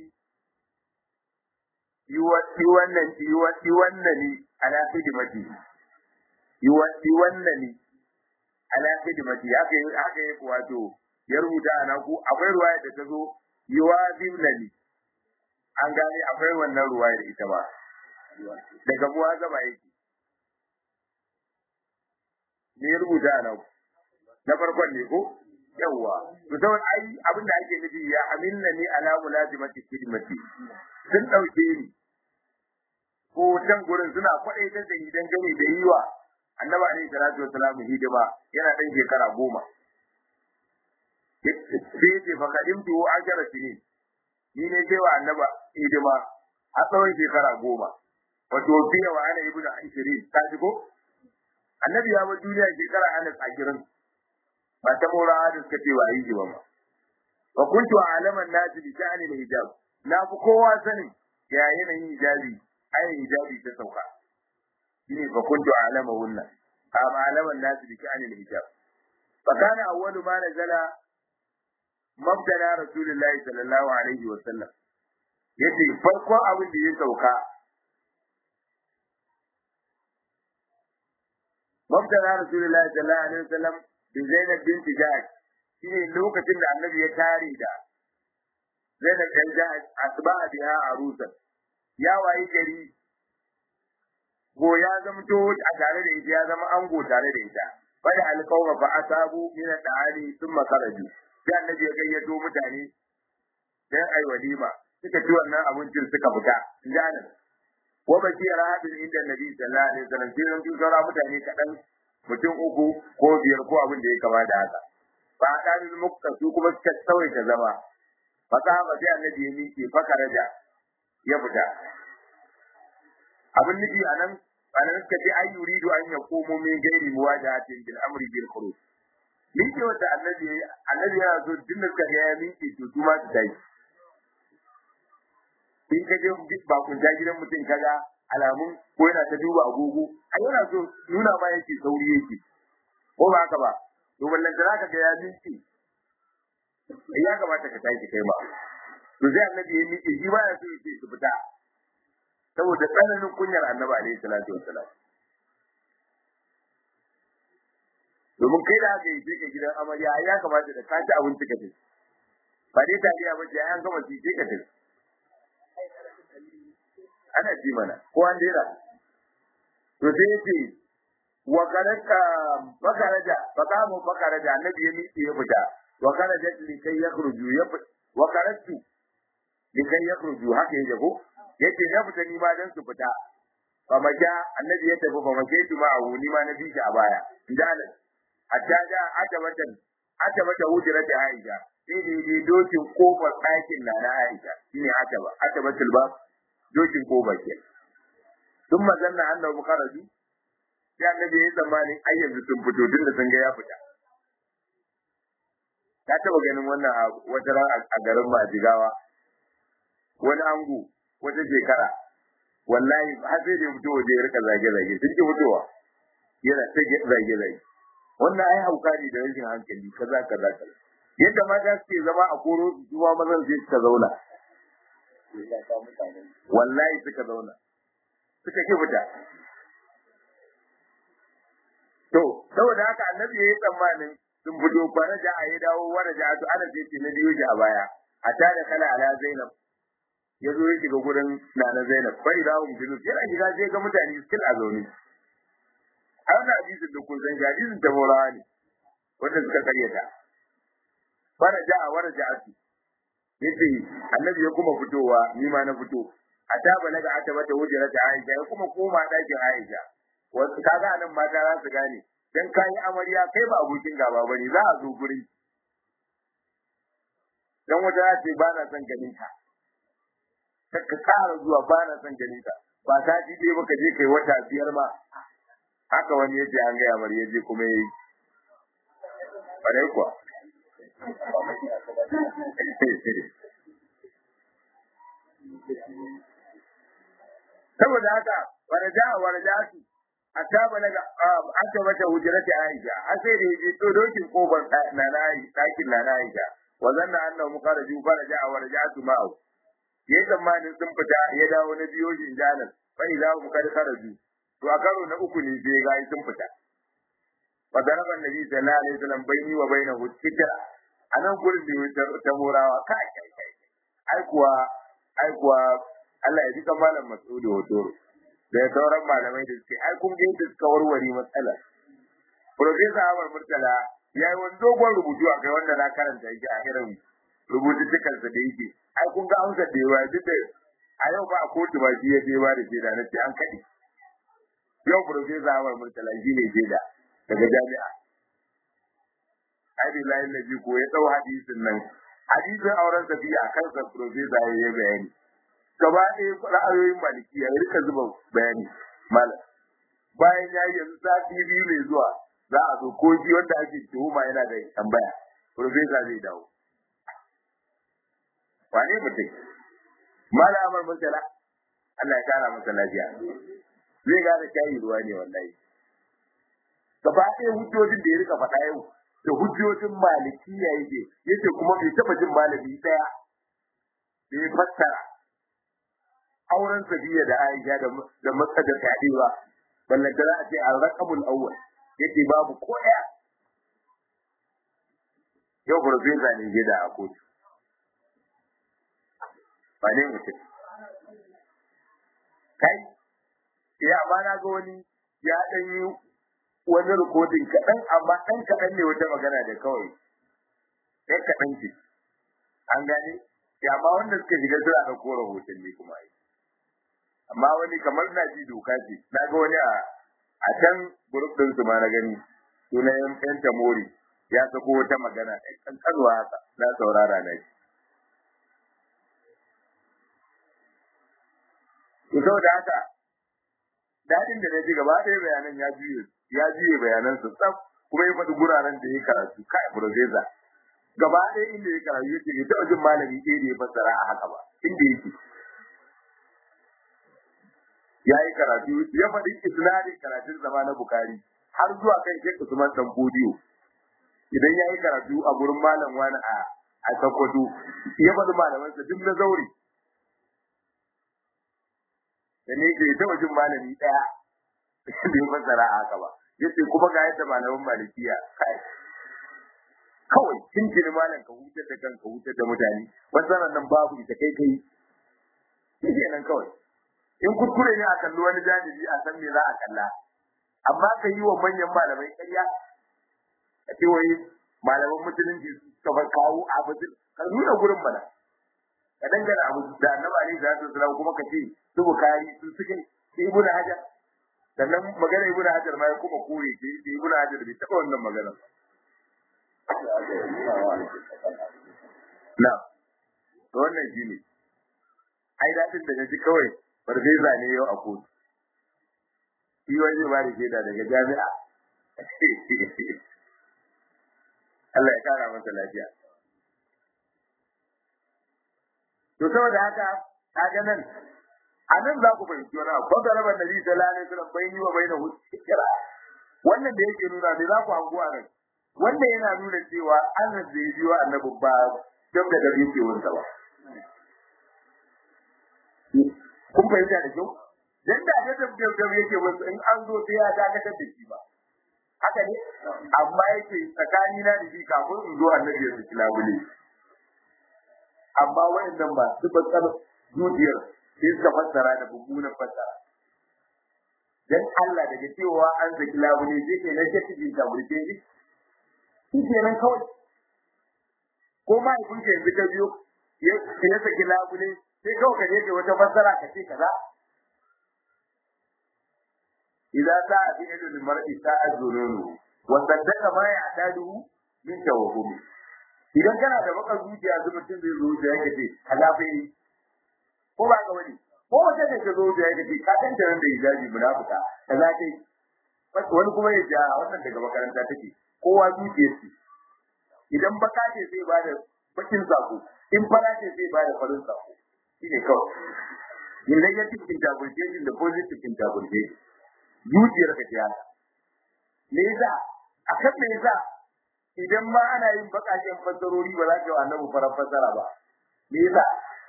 yuwati wannan ala khidmati yuwati wannan ala khidmati haka yake wato ya rubuta ana ku akwai ruwaya da ta zo yuwazimnani an gane akwai wannan ruwaya ita ba daga muwazaba yake ne rubuta ana ku na farkon ne ko yawa to sai ai abin da ake nufi ya amilna ni ala mulazimati khidmati sun dauke ni ko can gurin suna kwadaitar da idan gane da yiwa annabi alaihi salatu wasallam hidima yana dan shekara 10 sai ce fa kadimtu ajara sinin ni ne sai wa annabi hidima a tsawon shekara 10 wato biya wa ana ibnu 20 ta ji ko annabi ya bar duniya shekara Anas 20 ba ta mora da suka ce wa yi ba wa kuntu alaman nasi bi sha'ani al-hijab na fi kowa sanin ya yanayin hijabi ai hijabi ta sauka shine fa kuntu alama wannan amma alaman nasi bi sha'ani al-hijab fa kana awwalu ma nazala mabdala rasulullahi sallallahu alaihi wa sallam yace farko abin da ya sauka mabdala rasulullahi sallallahu alaihi wa sallam da Zainab binti Jahsh shine lokacin da Annabi ya tare da Zainab binti Jahsh asbaha biha arusan ya wayi gari go ya zamto a tare da ita ya zama ango tare da ita bada alqawma fa asabu min al-ali thumma kharaju sai Annabi ya gayyato mutane dan ai walima suka ci wannan abincin suka fita janan wa baki rahabin inda Nabi sallallahu alaihi wasallam sai sun tsara mutane kadan mutum 3 ko 5 ko abin da ya kama da haka ba dalil mukta su kuma suka tsawai ta zama faka ba sai Annabi ya miƙe fakaraja ya fita abin nufi anan suka ce ai yuridu an yaqumu min ghairi muwajahatin bil amri bil khuruj miƙe wata Annabi yana so din da kaga ya miƙe to su ma su tayi in ka je ba kun ja gidan mutum kaga alamun ko yana ta duba agogo ai yana so nuna ma yake sauri yake ko ba haka ba to wallan da zaka ga ya miƙe ya kamata ka tashi kai ma to sai Annabi ya miƙe shi ba ya so yake su fita saboda tsananin kunyar Annabi alaihi salatu wassalam domin kai da haka yake gidan amarya ya kamata da ka ci abinci ka ci ba dai tariya ba ya an gama ci ka ci ana ji mana ko an dera to sai yace wa karaka bakaraja bakamu bakaraja Annabi ya miƙe ya fita wa kharajat likai yakhruju wa kharajtu likai yakhruju haka yake ko yace na fita ni ma dan su fita fa maja annabi ya tafi fa maje tu ma abu ni ma na bi shi a baya indalan hatta da ata mata hujrata Aisha sai dai dokin kofar ɗakin na Aisha shine ata batul bab dokin kofar ke sun mazanna annabi kharaju ya annabi ya zamani ayyanzu sun fito tun da sun ga ya fita ka taba ganin wannan wata ran a garin Majigawa wani ango wata shekara wallahi har sai da mutu waje ya rika zage sun ki mutuwa yana ta zage wannan ai hauka ne da rashin hankali kaza yadda mata suke zama a koro zuwa mazan sai suka zauna wallahi suka zauna suka ki fita to saboda haka annabi yayi tsammanin sun fito faraja a yi dawo waraja to ana ce na biyo shi a baya a tada kala ala Zainab ya zo ya shiga gurin nana Zainab bai dawo mutum yana shiga sai ga mutane skill a zaune a wannan hadisin da kun san hadisin ta morawa ne wanda suka karyata faraja a waraja su yace annabi ya kuma fitowa ni ma na fito a taba naga ata mata hujrata Aisha ya kuma koma dakin Aisha wasu kaga nan mata za su gane dan kai amarya kai ba abokin gaba bane za a zo guri dan wata ce ba na son ganin ka ka tsara zuwa ba na son ganin ka ba ta ji dai baka je kai wata biyar ma haka wani yace an ga amarya je kuma yayi bare kuwa saboda haka warajatu ataba daga aka mata hujrati Aisha sai da yaje to dokin kofar na dakin na Aisha wa zanna annahu muqarraju faraja warajatu ma'u yayin zamanin sun fita ya dawo na biyo jin jalan fa idza hum kad kharaju to a karo na uku ne sai ga sun fita fa daraba annabi sallallahu alaihi wasallam baini wa bainahu tikra anan gurin da ta morawa kai ai kuwa Allah ya dika malam Mas'ud Hotoro da sauran malamai da suke ai kun ga yadda suka warware matsala Professor Ahmad Murtala yayi wani dogon rubutu a kai wanda na karanta yake a irin rubutun sa da yake ai kun ga amsa da yawa duk da a yau ba a kotu ba shi ya je ba da shaida na ce an kadi yau Professor Ahmad Murtala shi ne shaida daga jami'a ai billahi nabi ko ya dau hadisin nan hadisin auren Safiya kansa Professor ya yi bayani gaba ɗaya ra'ayoyin maliki ya rika zuba bayani malam bayan ya yi yanzu sati biyu mai zuwa za a zo ko shi wanda ake tuhuma yana da tambaya profesa zai dawo wane mutum malam Amar Murtala Allah ya kara masa lafiya zai gane shayi ruwa ne wallahi gaba ɗaya hujjojin da ya rika faɗa yau da hujjojin maliki ya yake yace kuma bai taɓa jin malami ɗaya da ya fassara auren Safiya da Aisha da Makka da Kadiwa ballan da a ce al-raqamul awwal yace babu ko daya yau professor ne gida a kotu ba ne mutum kai ya ba na ga wani ya dan yi wani recording kadan amma dan kadan ne wata magana da kawai sai kadan ce an gane ya ba wanda suka shiga suna da kora hoton ne kuma ai amma wani kamar na ji doka ce na ga wani a can group din su ma na gani sunan yan tamori ya sako wata magana kan kalwa haka na saurara na shi to saboda haka dadin da naji gaba ɗaya bayanan ya juye bayanan su tsaf kuma ya faɗi guraren da ya karatu kai professor gaba ɗaya inda ya karatu yake ya taɓa jin malami ɗaya da ya fassara a haka ba inda yake ya yi karatu ya faɗi isnadin karatun zama na Bukhari har zuwa kan Sheikh Usman dan Bodiyo idan ya yi karatu a gurin malam wani a Sokoto ya faɗi malaman sa duk na zauri da ne ke ta wajen malami daya da ya fassara haka ba yace kuma ga yadda malaman malikiya kai kawai cincin malam ka hutar da kanka hutar da mutane fassarar nan babu ita kai shi kenan kawai in kuskure ne a kalli wani janibi a san me za a kalla amma ka yi wa manyan malamai ƙarya a ce wai malaman musulunci ka bar kawo abu ka nuna gurin mana ka dangana abu da annabi alaihi salatu wasallam kuma ka ce su bukari su suke ibnu hajar sannan magana ibnu hajar ma ya kuma kore ce ibnu hajar bai taba wannan magana na to wannan shine ai dadin da naji kawai farfesa ne yau a kotu shi wani ba da shaida daga jami'a Allah ya kara masa lafiya to saboda haka kaga nan anan za ku fahimci wani abu da rabar nabi sallallahu alaihi wasallam bai yi wa bai da hujja wannan da yake nuna ne za ku hango a nan wanda yana nuna cewa Allah da ya biyo annabi ba dan da da yake wanda ba kun fahimta da kyau dan da da yake wanda in an zo sai ya dakatar da shi ba haka ne amma yake tsakani na da shi kafin in zo annabi ya saki labule amma wayannan ba su fassar zuciyar sai suka fassara da mummunan fassara dan Allah daga cewa an saki labule sai ke na shi cikin tabulke shi kenan kawai ko ma kun ce yanzu ka biyo ya saki labule sai kawai ka je wata fassara ka ce kaza idza sa'a fi yadil mar'i sa'a zurunu wa saddaqa ma ya'taduhu min tawahhum idan kana da baka zuciya mutum zai zo da yake ce halafai ko ba ka wani ko wata da ka zo da yake ce ka tantance nan da hijabi munafika kaza kai wani kuma ya ja wannan daga makaranta take kowa zuciyar shi idan baka ce sai ba da bakin sako in fara ce sai ba da farin sako shine kawai in negative interpretation da positive interpretation zuciyar ka ta me yasa akan me yasa idan ma ana yin bakaken fassarori ba za ka yi annabi farar fassara ba me yasa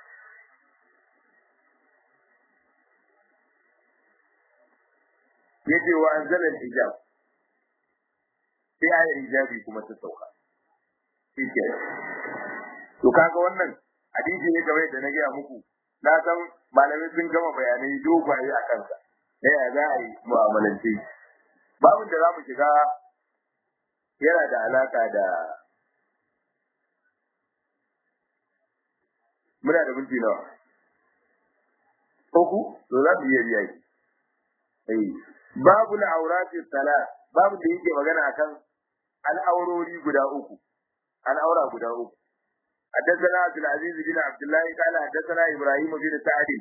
yace wa anzala al-hijab sai ayar hijabi kuma ta sauka shike to kaga wannan hadisi ne kawai da na ga muku na san malamai sun gama bayanai dogaye a kansa ya za a yi mu'amalanci babin da za mu shiga yana da alaka da muna da minti nawa uku to za mu iya biya shi babu al-awrati salat babu da yake magana akan al'aurori guda uku al'aura guda uku حدثنا عبد العزيز بن عبد الله قال حدثنا ابراهيم بن سعد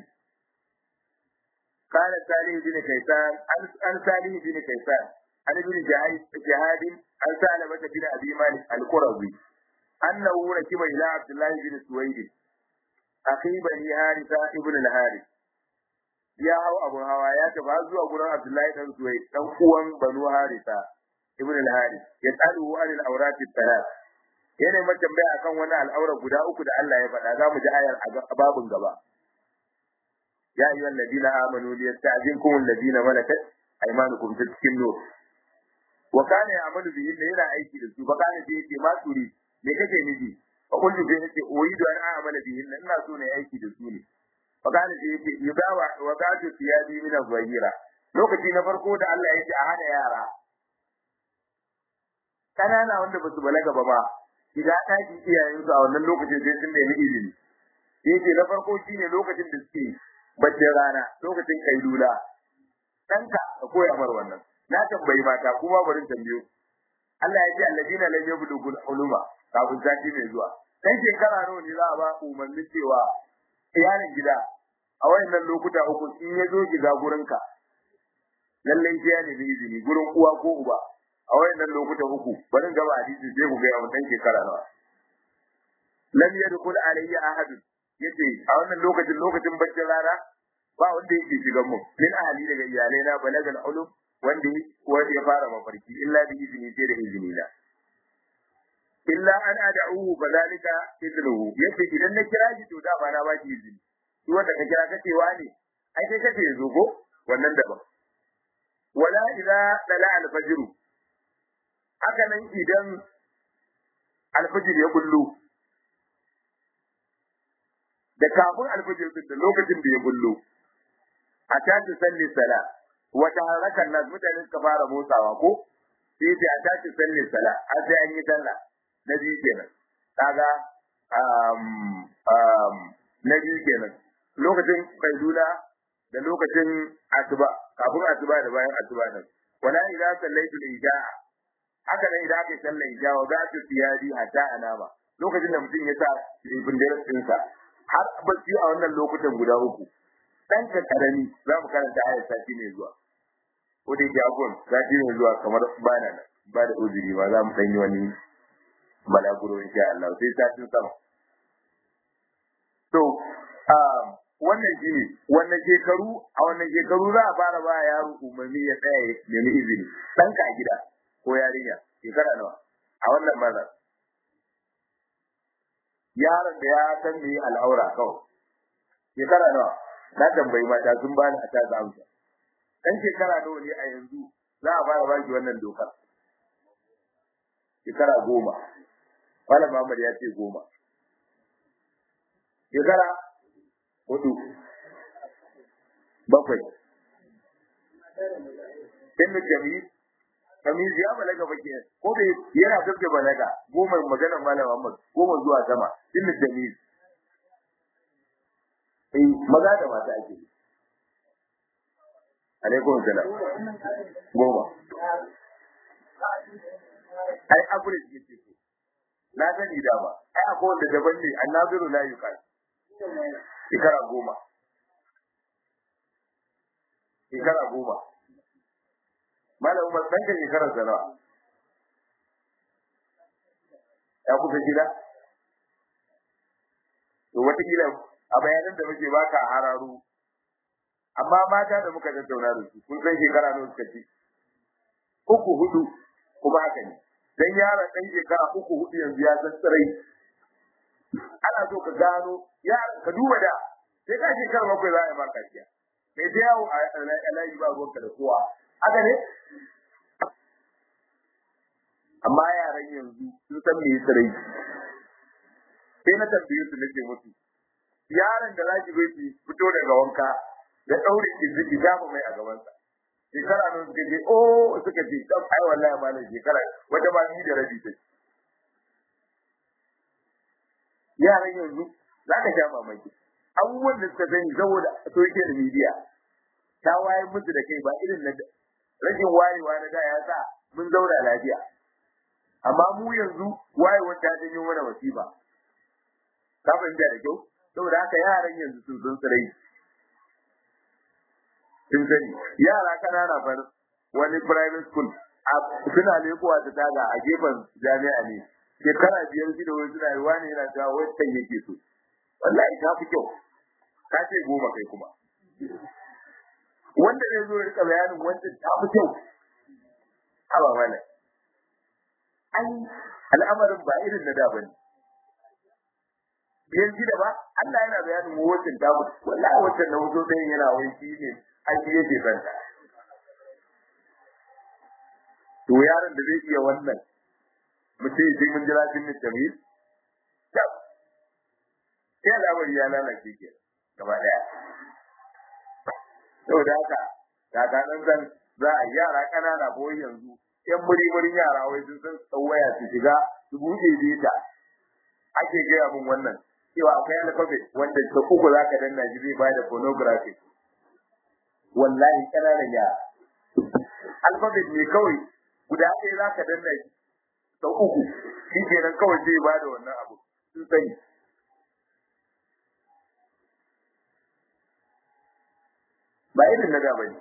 قال صالح بن كيسان عن صالح بن كيسان عن ابن جهاد عن سالمة بن ابي مالك القرظي انه ركب الى عبد الله بن سويد اخي بني حارثه ابن الحارث ya hau abun hawa ya tafi zuwa gurin Abdullahi dan Suwaid dan uwan Banu Harisa ibn al-Harith ya tsalu an al-awrat al-thalath yana mai tambaya akan wani al'aura guda uku da Allah ya faɗa za mu ji ayar a babun gaba ya ayyuhal ladina amanu liyasta'zinkum alladina malakat aymanukum cikin nur wa kana ya'malu bihi yana aiki da su fa kana sai yace ma turi me kake nufi fa kullu sai yace uridu an a'mala bihi ina so ne aiki da su ne fakani da yake yudawa wa gadu tiyadi min az-zahira lokaci na farko da Allah yake a hana yara kanana wanda basu balaga ba ma idan ɗaki iyayen su a wannan lokacin sai sun nemi izini yake na farko shine lokacin da suke baccin rana lokacin kailula danka ka koya mar wannan na tambayi mata kuma barin tambayo Allah ya ce alladina lam yablugul uluma kafin sati mai zuwa dan shekara nawa ne za a ba umarni cewa iyalin gida a wayannan lokuta uku in ya zo gida gurinka lallai sai ya nemi izini gurin uwa ko uba a wayannan lokuta uku barin gaba hadisi sai ku ga yawan dan shekara nawa lam yadkhul alayya ahad yace a wannan lokacin baccin rana ba wanda yake shigan mu min ahli daga iyalai na balagal ulum wanda ya fara mafarki illa bi izini sai da izini na illa an ad'uhu badalika idnuhu yace idan na kira shi to da ba na baki izini shi wanda ka kira kace wani ai kai kace yazo ko wannan daban wala idza dala al-fajr haka nan idan al-fajr ya bullo da kafin al-fajr din da lokacin da ya bullo a tashi salli sala wata harakan nas mutane suka fara motsawa ko sai a tashi salli sala har sai an yi sallah na biyu kenan kaga na biyu kenan lokacin kailula da lokacin asuba kafin asuba da bayan asuba nan wala idza sallaitu al-isha haka nan idan aka sallar isha wa za ta tiyari hatta anama lokacin da mutum ya sa ibn darasin sa har bacci a wannan lokutan guda uku dan ka karami za mu karanta ayat sati ne zuwa ko dai jagon sati ne zuwa kamar bana nan ba da uzuri ba za mu danyi wani balaguro insha Allah sai satin sama to wannan shi ne wannan shekaru za a fara ba yaro umarni ya tsaya ya nemi izini ɗanka a gida ko yarinya shekara nawa a wannan maza yaron da ya san me al'aura kawai shekara nawa na tambayi mata sun bani a ta amsa dan shekara nawa ne a yanzu za a fara baki wannan doka shekara 10 Malam Muhammad ya ce 10 shekara 4 7 Inna jami'i kamin ya balaga bake ko bai yana gaske balaga 10 magana Malam Muhammad 10 zuwa sama inna jami'i maza da mata ake alaikum salam 10 ai average yake ce na gani da ba ai akwai wanda daban ne annabiru la yuqal shekara 10 Malam Umar dan kan shekarar sa nawa ya kusa gida to wata kila a bayanan da muke baka hararu amma mata da muka tattauna da su kun san shekara nawa suka ci 3 4 kuma haka ne dan yara dan shekara 3 4 yanzu ya san tsirai ana so ka gano ya ka duba da sai ka shekara 7 za a yi maka kiya kai da yawo a alayi ba ruwanka da kowa haka ne amma yaran yanzu sun san me tsirai sai na tambaye su nake musu yaron da zaki bai fito daga wanka da daure ki jamu mai a gaban sa shekara nan suka ce suka ce dan ai wallahi malam shekara wata ba ni da rabi ce yaran yanzu zaka sha mamaki abubuwan da suka sani saboda social media ta waye musu da kai ba irin na rashin wayewa na da ya sa mun zauna lafiya amma mu yanzu wayewar ta janyo mana wasiba ka fahimta da kyau saboda haka yaran yanzu sun san tsirai sun sani yara kanana far wani private school suna lekowa ta taga a gefen jami'a ne shekara 5 shi da wani suna yi wani yana cewa wancan yake so wallahi ta fi kyau ka ce 10 kai kuma wanda zai zo ya rika bayanin wancan ta fi kyau haba mana ai al'amarin ba irin na da bane yanzu da ba Allah yana bayanin wancan ta fi wallahi wancan na wuzo ɗayan yana wai shi ne aiki yake kanta to yaron da zai iya wannan mutum sai mun jira cin jamil sai al'amari ya lalace ke gaba daya saboda haka kakanan zan za a yara kanana ko yanzu yan muri yara wai sun san tsawaya su shiga su buɗe data ake gaya mun wannan cewa akwai alphabet wanda ta uku zaka danna shi zai bada pornography wallahi kananan yara alphabet ne kawai guda ɗaya zaka danna shi ta uku shi kenan kawai zai bada wannan abu sun sani ba irin na da bane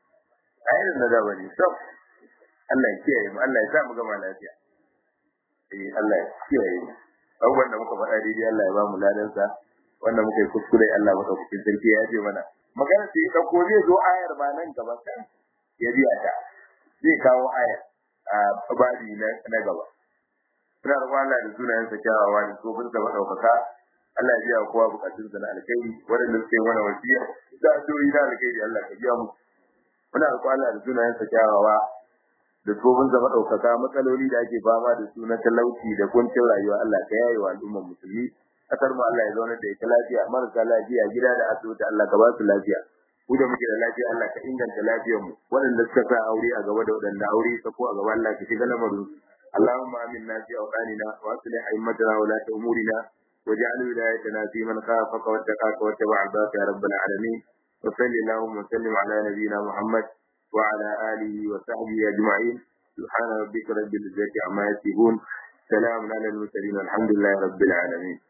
so Allah ya kiyaye mu Allah ya sa mu gama lafiya Allah ya kiyaye mu abubuwan da muka faɗa daidai Allah ya ba mu ladan sa wanda muka yi kuskure Allah madaukakin sarki ya ce mana magana sai dauko zai zo ayar ba nan gaba kan ya biya ta zai kawo ayar a babi na gaba ina roƙon Allah da sunayen sa kyawawa da tsofin sa madaukaka Allah ya biya kowa bukatun sa na alkhairi wanda suke mana wasiya da addu'o'i na alkhairi Allah ka biya mu muna roƙon Allah da sunayen sa kyawawa da tsofin sa madaukaka matsaloli da ake fama da su na talauci da kuncin rayuwa Allah ka yaye wa al'ummar musulmi kasar mu Allah ya zauna da ita lafiya marasa lafiya gida da asibiti Allah ka ba su lafiya ku da muke da lafiya Allah ka inganta lafiyar mu waɗanda suka sa aure a gaba da waɗanda aure ta ko a gaba Allah ka shiga lamarin اللهم آمنا في أوطاننا وأصلح أئمتنا ولاة أمورنا واجعل ولايتنا في من خافك واتقاك واتبع رضاك يا رب العالمين. وصل اللهم وسلم على نبينا محمد وعلى آله وصحبه أجمعين. سبحان ربك رب العزة عما يصفون. سلام على المرسلين والحمد لله رب العالمين.